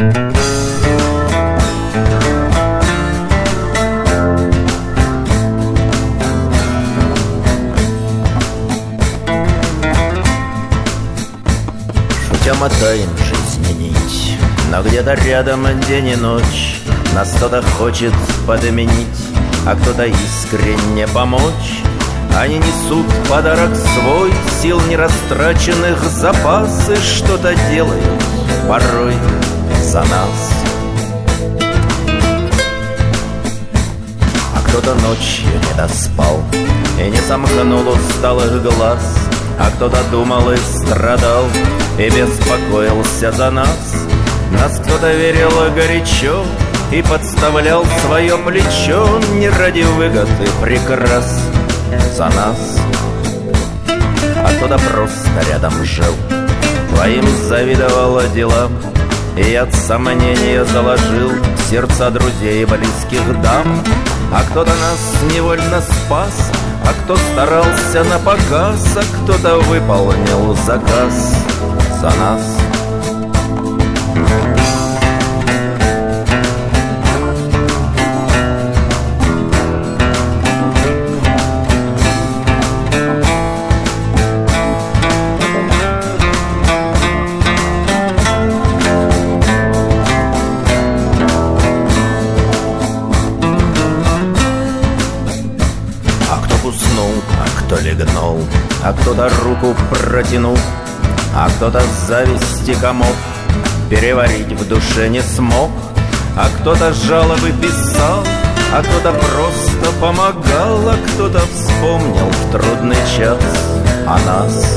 Шутя мотаем жизни нить, но где-то рядом день и ночь. Нас кто-то хочет подменить, а кто-то искренне помочь. Они несут подарок свой, сил нерастраченных запасы, что-то делают порой за нас. А кто-то ночью не доспал и не сомкнул усталых глаз, а кто-то думал и страдал и беспокоился за нас. Нас кто-то верил горячо и подставлял свое плечо не ради выгоды прикрас за нас. А кто-то просто рядом жил, твоим завидовал делам, и от сомнения заложил сердца друзей и близких дам. А кто-то нас невольно спас, а кто старался на показ, а кто-то выполнил заказ за нас. Легнул, а кто-то руку протянул, а кто-то зависти комок переварить в душе не смог, а кто-то жалобы писал, а кто-то просто помогал, а кто-то вспомнил в трудный час о нас.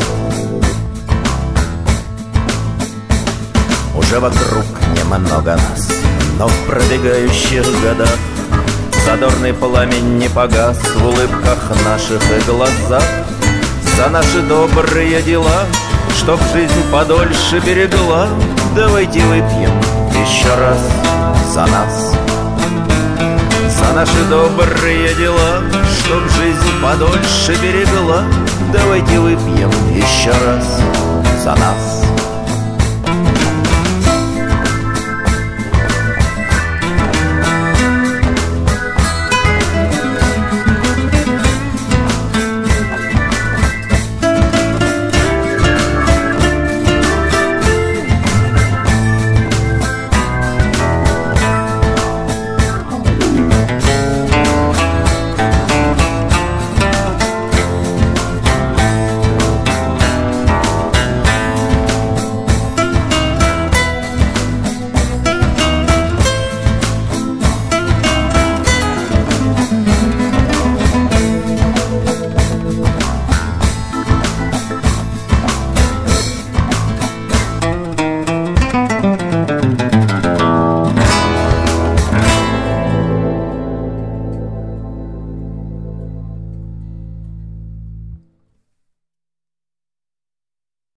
Уже вокруг немного нас, но в пробегающих годах задорный пламень не погас в улыбках наших и глазах. За наши добрые дела, чтоб жизнь подольше берегла, давайте выпьем еще раз за нас. За наши добрые дела, чтоб жизнь подольше берегла, давайте выпьем еще раз за нас.